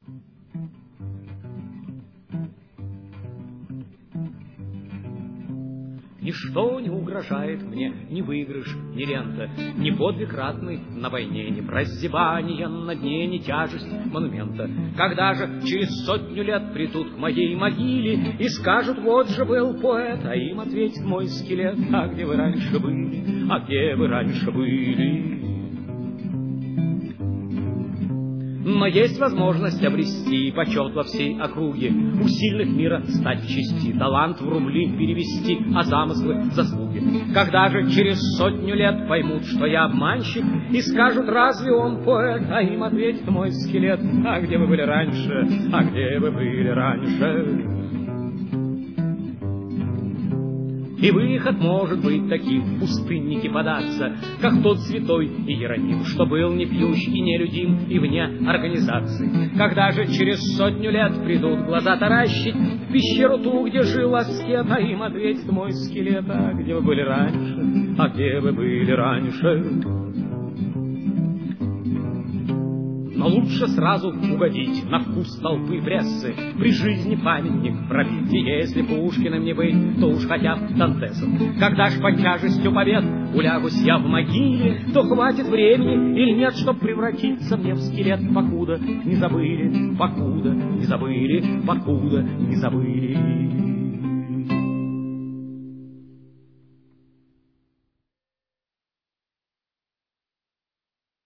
Ничто не угрожает мне, ни выигрыш, ни рента, ни подвиг ратный на войне, ни прозябание на дне, ни тяжесть монумента. Когда же через 100 лет придут к моей могиле и скажут: вот же был поэт, а им ответит мой скелет: а где вы раньше были, а где вы раньше были? Но есть возможность обрести почет во всей округе, у сильных мира стать в чести, талант в рубли перевести, а замыслы — заслуги. Когда же через 100 лет поймут, что я обманщик, и скажут: разве он поэт, а им ответит мой скелет: а где вы были раньше, а где вы были раньше? И выход может быть таким: в пустынники податься, как тот святой Иероним, что был не пьющ и нелюдим, и вне организации. Когда же через 100 лет придут глаза таращить в пещеру ту, где жил аскет, а им ответит мой скелет: а где вы были раньше, а где вы были раньше? Но лучше сразу угодить на вкус толпы прессы, при жизни памятник пробить. И если Пушкиным не быть, то уж хотя бы Дантесом. Когда ж под тяжестью побед улягусь я в могиле, то хватит времени или нет, чтоб превратиться мне в скелет, покуда не забыли, покуда не забыли, покуда не забыли.